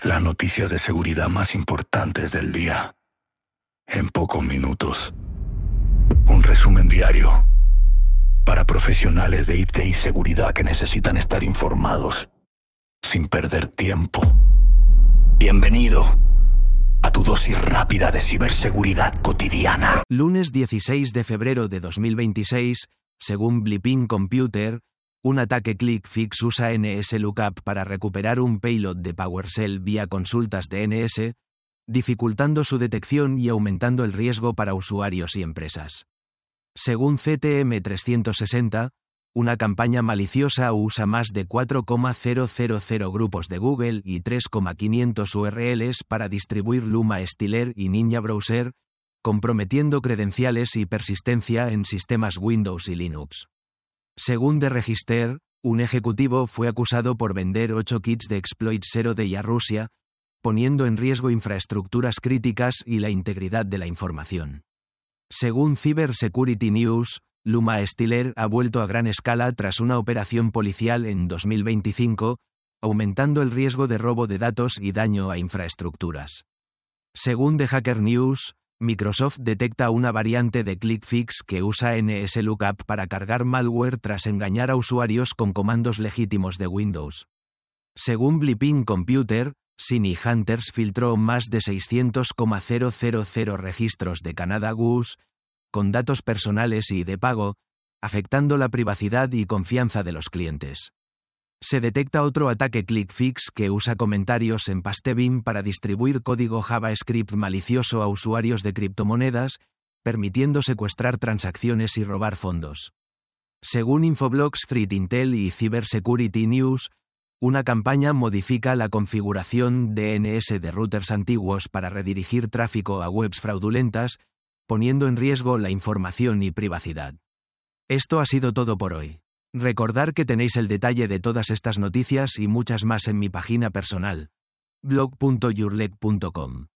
Las noticias de seguridad más importantes del día. En pocos minutos. Un resumen diario. Para profesionales de IT y seguridad que necesitan estar informados. Sin perder tiempo. Bienvenido a tu dosis rápida de ciberseguridad cotidiana. Lunes 16 de febrero de 2026, según Blipping Computer, un ataque ClickFix usa NSLookup para recuperar un payload de PowerShell vía consultas de NS, dificultando su detección y aumentando el riesgo para usuarios y empresas. Según CTM 360, una campaña maliciosa usa más de 4,000 grupos de Google y 3,500 URLs para distribuir Luma Stealer y Ninja Browser, comprometiendo credenciales y persistencia en sistemas Windows y Linux. Según The Register, un ejecutivo fue acusado por vender 8 kits de exploit Zero Day a Rusia, poniendo en riesgo infraestructuras críticas y la integridad de la información. Según Cybersecurity News, Luma Stealer ha vuelto a gran escala tras una operación policial en 2025, aumentando el riesgo de robo de datos y daño a infraestructuras. Según The Hacker News, Microsoft detecta una variante de ClickFix que usa NSLookup para cargar malware tras engañar a usuarios con comandos legítimos de Windows. Según Blipping Computer, Siny Hunters filtró más de 600,000 registros de Canada Goose, con datos personales y de pago, afectando la privacidad y confianza de los clientes. Se detecta otro ataque ClickFix que usa comentarios en Pastebin para distribuir código JavaScript malicioso a usuarios de criptomonedas, permitiendo secuestrar transacciones y robar fondos. Según Infoblox, Threat Intel y Cybersecurity News, una campaña modifica la configuración DNS de routers antiguos para redirigir tráfico a webs fraudulentas, poniendo en riesgo la información y privacidad. Esto ha sido todo por hoy. Recordar que tenéis el detalle de todas estas noticias y muchas más en mi página personal, blog.yourleg.com.